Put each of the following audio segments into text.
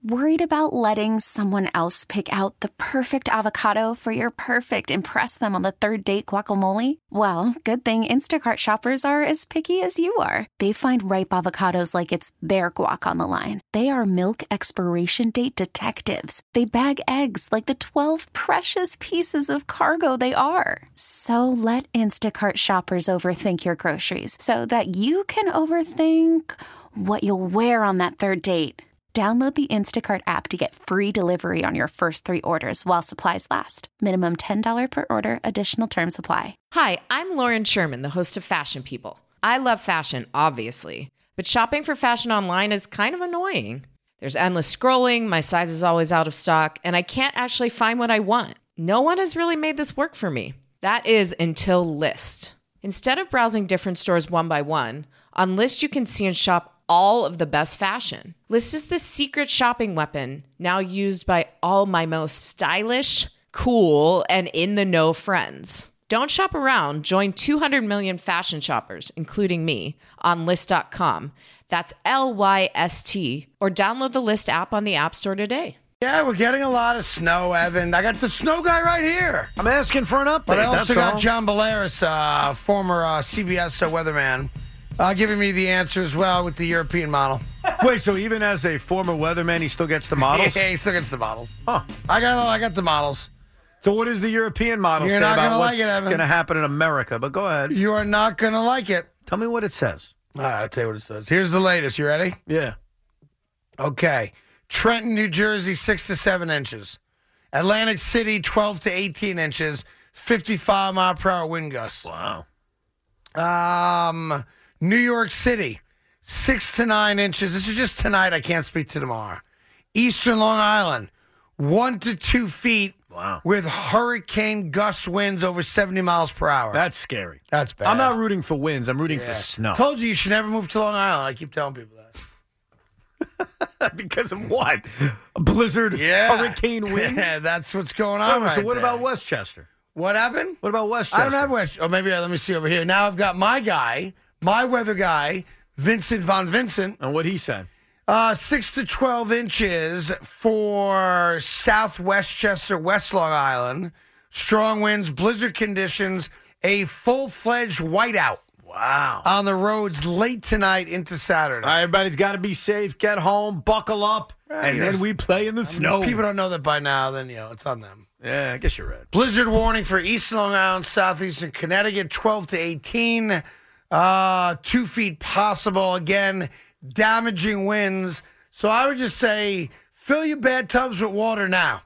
Worried about letting someone else pick out the perfect avocado for your perfect impress them on the third date guacamole? Well, good thing Instacart shoppers are as picky as you are. They find ripe avocados like it's their guac on the line. They are milk expiration date detectives. They bag eggs like the 12 precious pieces of cargo they are. So let Instacart shoppers overthink your groceries so that you can overthink what you'll wear on that third date. Download the Instacart app to get free delivery on your first 3 orders while supplies last. Minimum $10 per order. Additional terms apply. Hi, I'm Lauren Sherman, the host of Fashion People. I love fashion, obviously, but shopping for fashion online is kind of annoying. There's endless scrolling, my size is always out of stock, and I can't actually find what I want. No one has really made this work for me. That is until Lyst. Instead of browsing different stores one by one, on Lyst you can see and shop all of the best fashion. Lyst is the secret shopping weapon now used by all my most stylish, cool, and in-the-know friends. Don't shop around. Join 200 million fashion shoppers, including me, on Lyst.com. That's Lyst, or download the Lyst app on the App Store today. Yeah, we're getting a lot of snow, Evan. I got the snow guy right here. I'm asking for an update. But I also got all. John Belaris, former CBS weatherman, giving me the answer as well with the European model. Wait, so even as a former weatherman, he still gets the models? Yeah, he still gets the models. Huh. I got the models. So what does the European model You're say not about gonna what's like it, Evan. going to happen in America? But go ahead. You are not going to like it. Tell me what it says. All right, I'll tell you what it says. Here's the latest. You ready? Yeah. Okay. Trenton, New Jersey, 6 to 7 inches. Atlantic City, 12 to 18 inches. 55 mile per hour wind gusts. Wow. New York City, 6 to 9 inches. This is just tonight. I can't speak to tomorrow. Eastern Long Island, 1 to 2 feet. Wow. With hurricane gust winds over 70 miles per hour. That's scary. That's bad. I'm not rooting for winds. I'm rooting for snow. Told you should never move to Long Island. I keep telling people that. Because of what? A blizzard, hurricane winds? Yeah, that's what's going on right So what there. about Westchester? What happened? What about Westchester? I don't have West. Oh, maybe let me see over here. Now I've got my guy, my weather guy, Vincent Von Vincent. And what he said? 6 to 12 inches for South Westchester, West Long Island. Strong winds, blizzard conditions, a full-fledged whiteout. Wow. On the roads late tonight into Saturday. All right, everybody's got to be safe. Get home, buckle up, and then we play in the snow. If people don't know that by now, then, it's on them. Yeah, I guess you're right. Blizzard warning for Eastern Long Island, southeastern Connecticut, 12 to 18. 2 feet possible. Again, damaging winds. So I would just say fill your bathtubs with water now.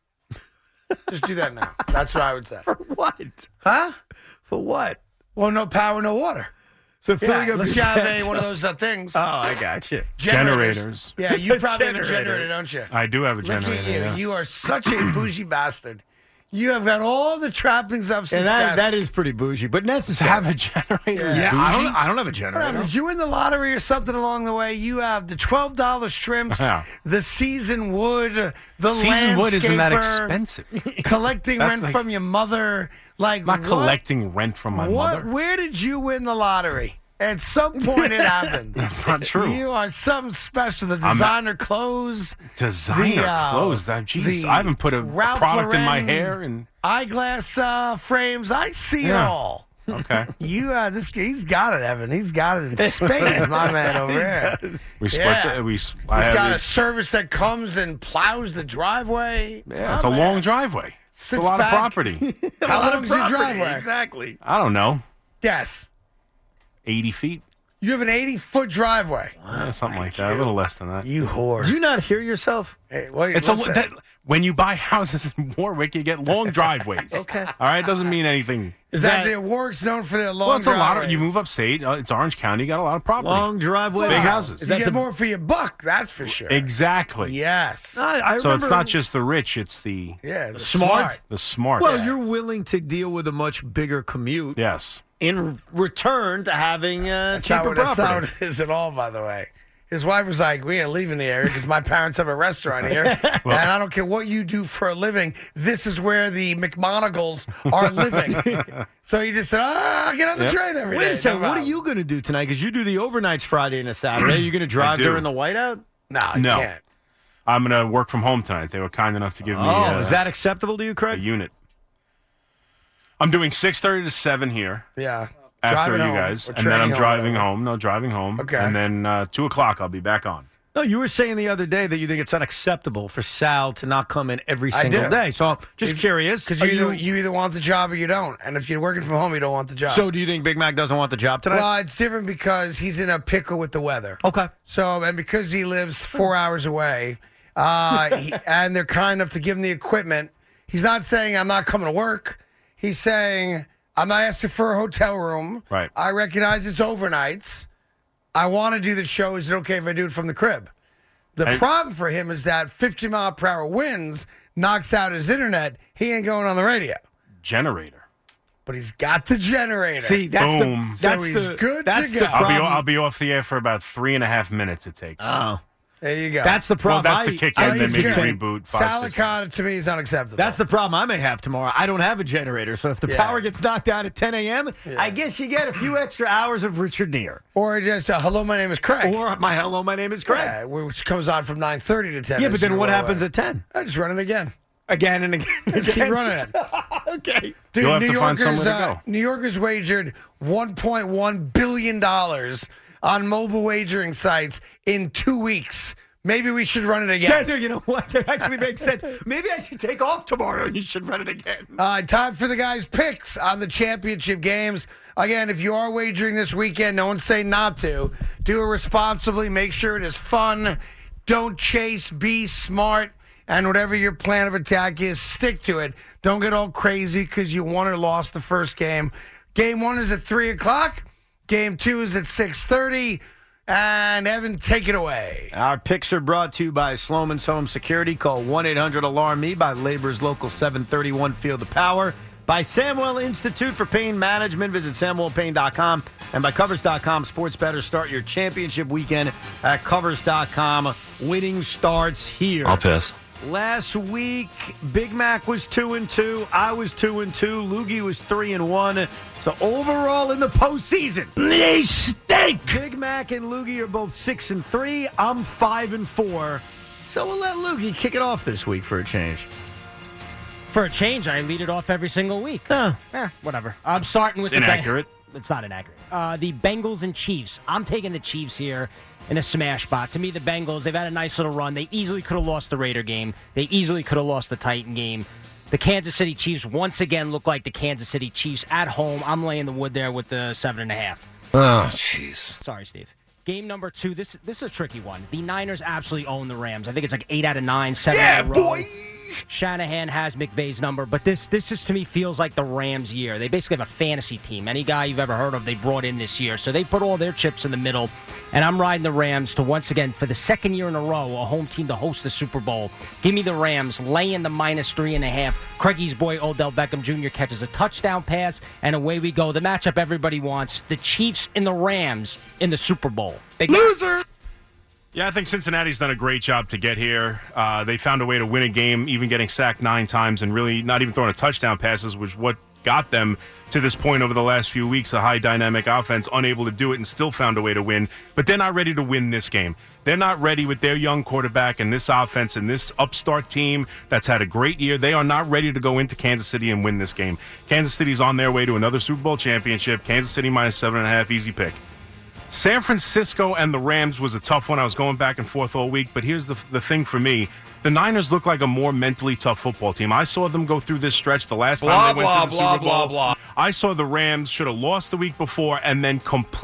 Just do that now. That's what I would say. For what? Huh? For what? Well, no power, no water. So filling up unless you your have one of those things. Oh, I got you. Generators. Yeah, you probably have a generator, don't you? I do have a Look at generator. you. Yes. You are such a bougie bastard. You have got all the trappings of success. And that is pretty bougie, but necessary. To have a generator. Yeah. I don't have a generator. Did you win the lottery or something along the way? You have the $12 shrimps, the seasoned wood, the Seasoned wood isn't that landscaper, expensive. collecting That's rent like- from your mother. Like I'm not what- collecting rent from my mother. Where did you win the lottery? At some point it happened. That's not true. You are something special. The designer clothes. Designer clothes. Jeez, I haven't put a Ralph product in my Lauren hair and eyeglass frames. I see it all. okay. He's got it, Evan. He's got it in spades, my man over here. We split. Yeah. He's got a service that comes and plows the driveway. Yeah, it's a long driveway. It's a lot of property. How long is your driveway? Exactly. I don't know. Yes. 80 feet. You have an 80-foot driveway. Something like that. A little less than that. You whore. Do you not hear yourself? Hey, wait, It's what's that? when you buy houses in Warwick, you get long driveways. Okay. All right, it doesn't mean anything. Is that Warwick's known for their long Well, it's a lot of. driveways? You move upstate. It's Orange County. You got a lot of property. Long driveway. Big houses. You get more for your buck, that's for sure. Exactly. Yes. I So it's remember- not just the rich; it's the the smart. the smart. Well, you're willing to deal with a much bigger commute Yes. in return to having That's cheaper not property. what it is at all, by the way. His wife was like, we ain't leaving the area because my parents have a restaurant here. And I don't care what you do for a living. This is where the McMonagles are living. So he just said, I'll get on the train every day. Wait a second. No What are problem. you going to do tonight? Because you do the overnights Friday and a Saturday. Are you going to drive do. during the whiteout? No, you No. can't. I'm going to work from home tonight. They were kind enough to give me is that acceptable to you, a Craig? unit. I'm doing 6:30 to 7 here. Yeah. After Driving you home, guys. or And then I'm training driving whatever. home. No, driving home. Okay. And then 2 o'clock I'll be back on. No, you were saying the other day that you think it's unacceptable for Sal to not come in every I single do. day. So I'm just curious. Because Are you either want the job or you don't. And if you're working from home, you don't want the job. So do you think Big Mac doesn't want the job tonight? Well, it's different because he's in a pickle with the weather. Okay. So, and because he lives 4 hours away, and they're kind enough to give him the equipment, he's not saying, I'm not coming to work. He's saying, I'm not asking for a hotel room. Right. I recognize it's overnights. I want to do the show. Is it okay if I do it from the crib? The problem for him is that 50-mile-per-hour winds knocks out his internet. He ain't going on the radio. Generator. But he's got the generator. See, that's Boom. the So he's good that's to the go. problem. I'll be off the air for about 3.5 minutes it takes. Oh. There you go. That's the Well, problem. that's the kick I in, then think maybe he's good. reboot 5, 6. Salicata to me is unacceptable. That's the problem I may have tomorrow. I don't have a generator, so if the power gets knocked out at 10 a.m., I guess you get a few extra hours of Richard Gere. Or just hello, my name is Craig. Or my name is Craig. Yeah, which comes on from 9:30 to 10. Yeah, but then what happens at 10? I just run it again. Again and again. Just keep running it. Okay. Dude, You'll have New to find Yorkers, somewhere to go. New Yorkers wagered $1.1 billion on mobile wagering sites in 2 weeks. Maybe we should run it again. Yeah, dude, you know what? That actually makes sense. Maybe I should take off tomorrow and you should run it again. Time for the guys' picks on the championship games. Again, if you are wagering this weekend, no one's saying not to. Do it responsibly. Make sure it is fun. Don't chase. Be smart. And whatever your plan of attack is, stick to it. Don't get all crazy because you won or lost the first game. Game 1 is at 3 o'clock. Game 2 is at 6:30. And Evan, take it away. Our picks are brought to you by Sloman's Home Security. Call 1-800-ALARM-ME, by Labor's Local 731 Feel the Power, by Samwell Institute for Pain Management. Visit SamwellPain.com. And by Covers.com, sports bettors start your championship weekend at Covers.com. Winning starts here. I'll piss. Last week, Big Mac was 2-2. I was 2-2. Loogie was 3-1. So overall in the postseason, they stink. Big Mac and Loogie are both 6-3. I'm 5-4. So we'll let Loogie kick it off this week for a change. For a change, I lead it off every single week. Whatever. I'm starting with It's inaccurate. It's not inaccurate. The Bengals and Chiefs. I'm taking the Chiefs here in a smash spot. To me, the Bengals, they've had a nice little run. They easily could have lost the Raider game. They easily could have lost the Titan game. The Kansas City Chiefs once again look like the Kansas City Chiefs at home. I'm laying the wood there with the 7.5. Oh, jeez. Sorry, Steve. Game number 2, this is a tricky one. The Niners absolutely own the Rams. I think it's like 8 out of 9, 7 in a row. boys! Shanahan has McVay's number, but this just to me feels like the Rams' year. They basically have a fantasy team. Any guy you've ever heard of, they brought in this year. So they put all their chips in the middle, and I'm riding the Rams to once again, for the second year in a row, a home team to host the Super Bowl. Give me the Rams, laying the -3.5. Craigie's boy Odell Beckham Jr. catches a touchdown pass, and away we go. The matchup everybody wants, the Chiefs and the Rams in the Super Bowl. Loser! Yeah, I think Cincinnati's done a great job to get here. They found a way to win a game, even getting sacked 9 times and really not even throwing a touchdown passes, which what got them to this point over the last few weeks. A high dynamic offense, unable to do it and still found a way to win. But they're not ready to win this game. They're not ready with their young quarterback and this offense and this upstart team that's had a great year. They are not ready to go into Kansas City and win this game. Kansas City's on their way to another Super Bowl championship. Kansas City -7.5, easy pick. San Francisco and the Rams was a tough one. I was going back and forth all week, but here's the thing for me. The Niners look like a more mentally tough football team. I saw them go through this stretch the last time they went to the Super Bowl. I saw the Rams should have lost the week before and then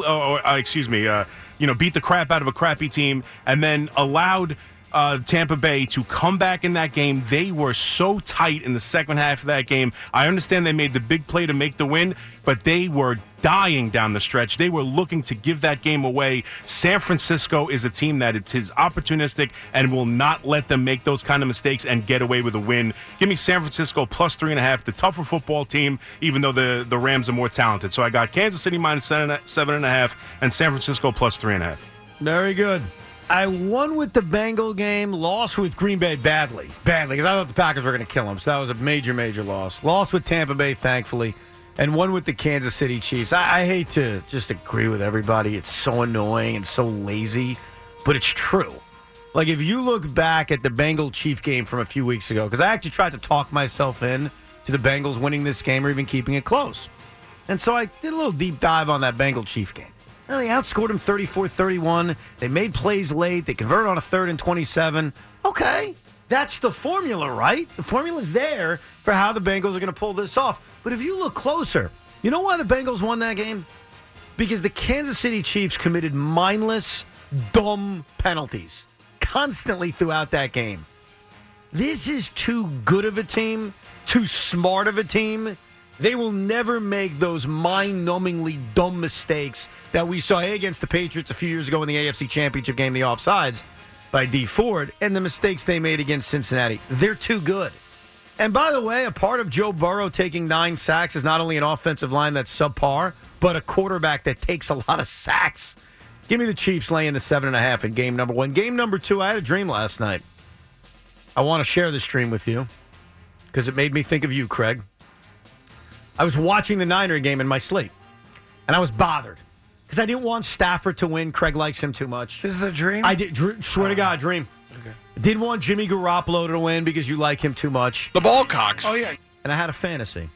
beat the crap out of a crappy team and then allowed Tampa Bay to come back in that game. They were so tight in the second half of that game. I understand they made the big play to make the win, but they were dying down the stretch. They were looking to give that game away. San Francisco is a team that is opportunistic and will not let them make those kind of mistakes and get away with a win. Give me San Francisco +3.5, the tougher football team, even though the Rams are more talented. So I got Kansas City -7.5 and San Francisco +3.5. Very good. I won with the Bengal game, lost with Green Bay badly, because I thought the Packers were going to kill them. So that was a major, major loss. Lost with Tampa Bay, thankfully, and won with the Kansas City Chiefs. I hate to just agree with everybody. It's so annoying and so lazy, but it's true. Like, if you look back at the Bengal-Chief game from a few weeks ago, because I actually tried to talk myself in to the Bengals winning this game or even keeping it close. And so I did a little deep dive on that Bengal-Chief game. Well, they outscored them 34-31. They made plays late. They converted on a 3rd and 27. Okay, that's the formula, right? The formula's there for how the Bengals are going to pull this off. But if you look closer, you know why the Bengals won that game? Because the Kansas City Chiefs committed mindless, dumb penalties constantly throughout that game. This is too good of a team, too smart of a team. They will never make those mind-numbingly dumb mistakes that we saw against the Patriots a few years ago in the AFC Championship game, the offsides by Dee Ford, and the mistakes they made against Cincinnati. They're too good. And by the way, a part of Joe Burrow taking 9 sacks is not only an offensive line that's subpar, but a quarterback that takes a lot of sacks. Give me the Chiefs laying the 7.5 in game number 1. Game number 2, I had a dream last night. I want to share this dream with you because it made me think of you, Craig. I was watching the Niner game in my sleep, and I was bothered because I didn't want Stafford to win. Craig likes him too much. This is a dream? I did. Swear to God, dream. Okay. Didn't want Jimmy Garoppolo to win because you like him too much. The Ballcocks. Oh, yeah. And I had a fantasy.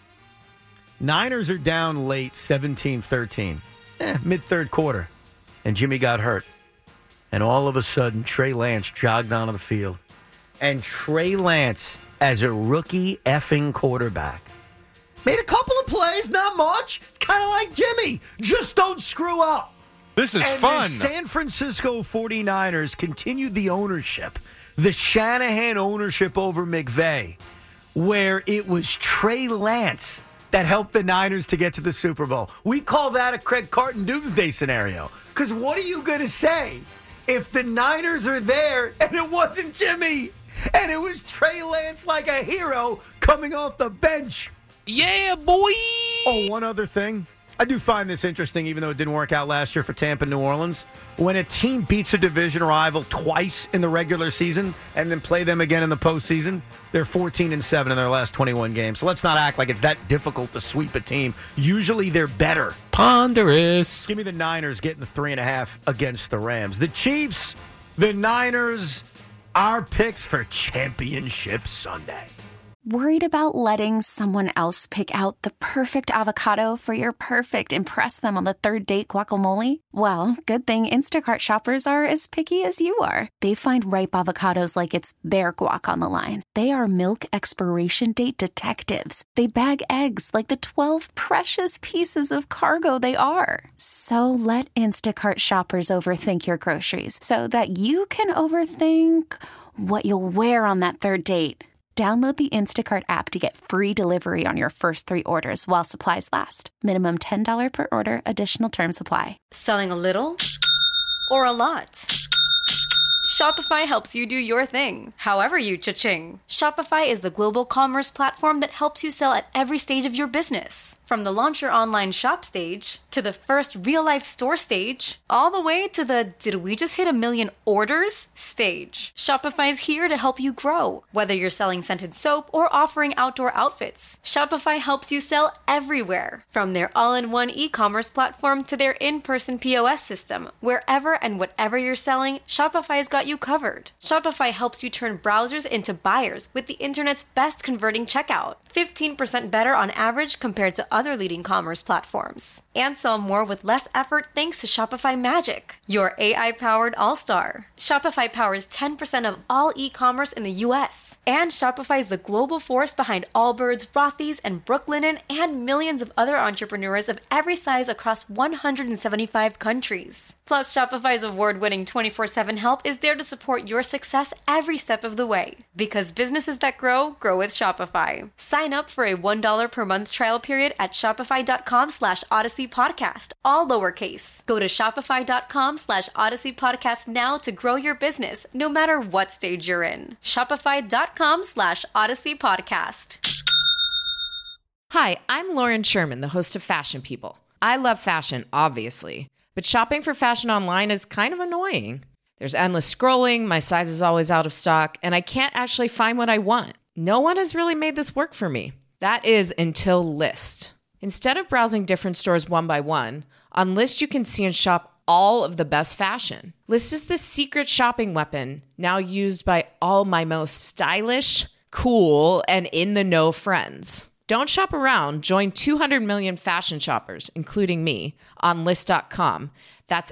Niners are down late, 17-13. Mid-third quarter. And Jimmy got hurt. And all of a sudden, Trey Lance jogged onto the field. And Trey Lance, as a rookie effing quarterback, made a couple of plays, not much. It's kind of like Jimmy. Just don't screw up. This is fun. The San Francisco 49ers continued the ownership, the Shanahan ownership over McVay, where it was Trey Lance that helped the Niners to get to the Super Bowl. We call that a Craig Carton doomsday scenario. Because what are you going to say if the Niners are there and it wasn't Jimmy and it was Trey Lance like a hero coming off the bench? Yeah, boy. Oh, one other thing. I do find this interesting, even though it didn't work out last year for Tampa and New Orleans. When a team beats a division rival twice in the regular season and then play them again in the postseason, they're 14-7 in their last 21 games. So let's not act like it's that difficult to sweep a team. Usually they're better. Ponderous. Give me the Niners getting the 3.5 against the Rams. The Chiefs, the Niners, our picks for Championship Sunday. Worried about letting someone else pick out the perfect avocado for your perfect impress them on the third date guacamole? Well, good thing Instacart shoppers are as picky as you are. They find ripe avocados like it's their guac on the line. They are milk expiration date detectives. They bag eggs like the 12 precious pieces of cargo they are. So let Instacart shoppers overthink your groceries so that you can overthink what you'll wear on that third date. Download the Instacart app to get free delivery on your first 3 orders while supplies last. Minimum $10 per order. Additional terms apply. Selling a little or a lot? Shopify helps you do your thing, however you cha-ching. Shopify is the global commerce platform that helps you sell at every stage of your business. From the launch your online shop stage, to the first real-life store stage, all the way to the did we just hit 1 million orders stage. Shopify's here to help you grow. Whether you're selling scented soap or offering outdoor outfits, Shopify helps you sell everywhere. From their all-in-one e-commerce platform to their in-person POS system, wherever and whatever you're selling, Shopify's got you covered. Shopify helps you turn browsers into buyers with the internet's best converting checkout. 15% better on average compared to other leading commerce platforms. And sell more with less effort thanks to Shopify Magic, your AI-powered all-star. Shopify powers 10% of all e-commerce in the U.S. And Shopify is the global force behind Allbirds, Rothy's, and Brooklinen, and millions of other entrepreneurs of every size across 175 countries. Plus, Shopify's award-winning 24/7 help is there to support your success every step of the way. Because businesses that grow, grow with Shopify. Sign up for a $1 per month trial period at shopify.com/Odyssey Podcast, all lowercase. Go to shopify.com/Odyssey Podcast now to grow your business, no matter what stage you're in. Shopify.com/Odyssey Podcast. Hi, I'm Lauren Sherman, the host of Fashion People. I love fashion, obviously, but shopping for fashion online is kind of annoying. There's endless scrolling, my size is always out of stock, and I can't actually find what I want. No one has really made this work for me. That is until Lyst. Instead of browsing different stores one by one, on Lyst you can see and shop all of the best fashion. List is the secret shopping weapon now used by all my most stylish, cool, and in-the-know friends. Don't shop around. Join 200 million fashion shoppers, including me, on List.com. That's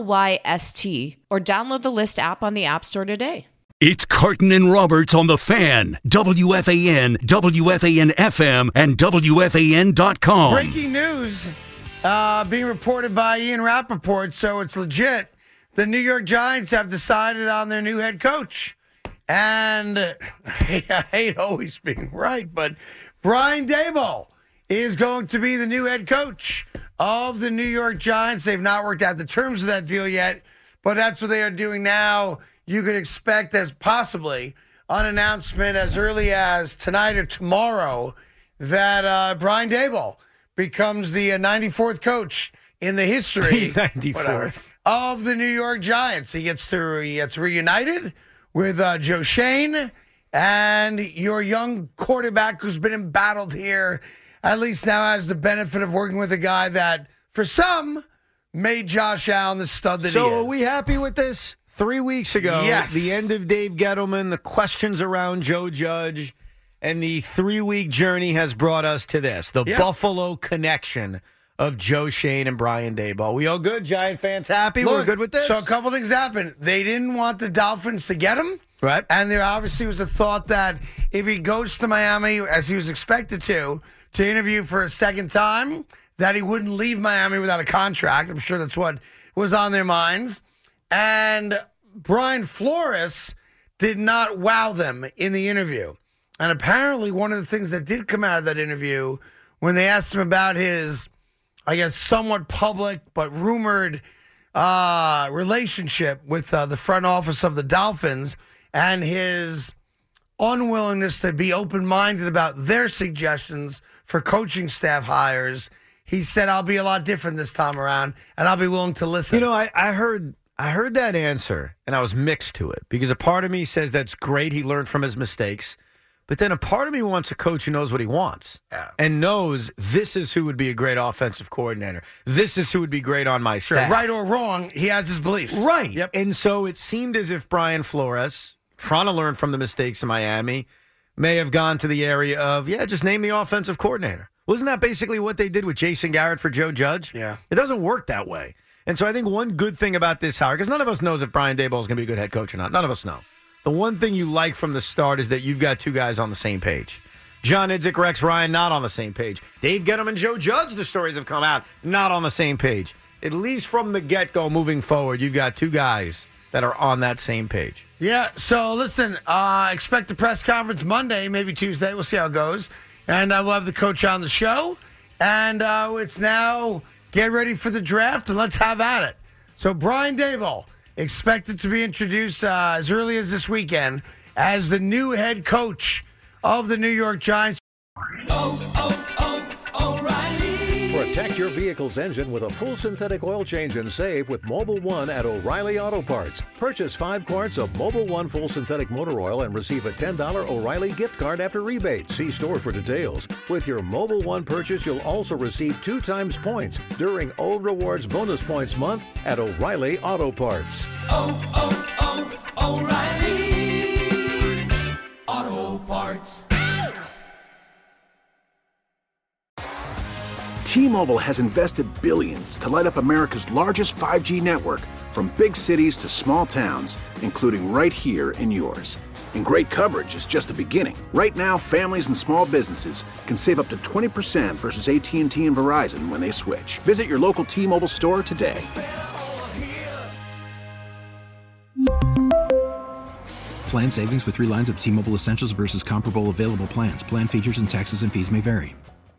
LYST. Or download the List app on the App Store today. It's Carton and Roberts on The Fan, WFAN, WFAN-FM, and WFAN.com. Breaking news being reported by Ian Rappaport, so it's legit. The New York Giants have decided on their new head coach. And I hate always being right, but Brian Daboll is going to be the new head coach of the New York Giants. They've not worked out the terms of that deal yet, but that's what they are doing now. You could expect as possibly an announcement as early as tonight or tomorrow that Brian Daboll becomes the 94th coach in the history 94th of the New York Giants. He gets reunited with Joe Shane and your young quarterback who's been embattled here, at least now has the benefit of working with a guy that, for some, made Josh Allen the stud that he is. So are we happy with this? 3 weeks ago, Yes. the end of Dave Gettleman, the questions around Joe Judge, and the 3-week journey has brought us to this, the Buffalo connection of Joe Shane and Brian Daboll. We all good? Giant fans happy? We're good with this? So a couple things happened. They didn't want the Dolphins to get him. Right. And there obviously was a thought that if he goes to Miami, as he was expected to interview for a second time, that he wouldn't leave Miami without a contract. I'm sure that's what was on their minds. And Brian Flores did not wow them in the interview. And apparently one of the things that did come out of that interview, when they asked him about his, I guess, somewhat public but rumored relationship with the front office of the Dolphins and his unwillingness to be open-minded about their suggestions for coaching staff hires, he said, I'll be a lot different this time around, and I'll be willing to listen. You know, I heard that answer, and I was mixed to it, because a part of me says that's great, he learned from his mistakes, but then a part of me wants a coach who knows what he wants and knows this is who would be a great offensive coordinator. This is who would be great on my staff. Right or wrong, he has his beliefs. Right. Yep. And so it seemed as if Brian Flores, trying to learn from the mistakes in Miami, may have gone to the area of, just name the offensive coordinator. Wasn't that basically what they did with Jason Garrett for Joe Judge? Yeah. It doesn't work that way. And so I think one good thing about this hire, because none of us knows if Brian Daboll is going to be a good head coach or not. None of us know. The one thing you like from the start is that you've got two guys on the same page. John Idzik, Rex Ryan, not on the same page. Dave Gettleman, Joe Judge, the stories have come out, not on the same page. At least from the get-go moving forward, you've got two guys that are on that same page. Yeah, so listen, expect the press conference Monday, maybe Tuesday. We'll see how it goes. And we'll have the coach on the show. And it's now get ready for the draft, and let's have at it. So Brian Daboll, expected to be introduced as early as this weekend as the new head coach of the New York Giants. O'Reilly. Protect your vehicle's engine with a full synthetic oil change and save with Mobil 1 at O'Reilly Auto Parts. Purchase 5 quarts of Mobil 1 full synthetic motor oil and receive a $10 O'Reilly gift card after rebate. See store for details. With your Mobil 1 purchase, you'll also receive 2 times points during O Rewards Bonus Points Month at O'Reilly Auto Parts. O'Reilly Auto Parts. T-Mobile has invested billions to light up America's largest 5G network, from big cities to small towns, including right here in yours. And great coverage is just the beginning. Right now, families and small businesses can save up to 20% versus AT&T and Verizon when they switch. Visit your local T-Mobile store today. Plan savings with 3 lines of T-Mobile Essentials versus comparable available plans. Plan features and taxes and fees may vary.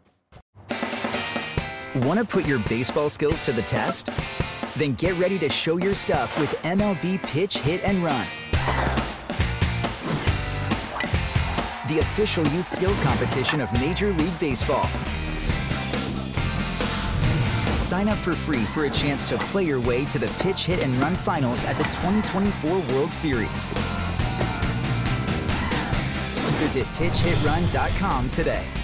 Want to put your baseball skills to the test? Then get ready to show your stuff with MLB Pitch, Hit, and Run. The official youth skills competition of Major League Baseball. Sign up for free for a chance to play your way to the Pitch, Hit, and Run finals at the 2024 World Series. Visit PitchHitRun.com today.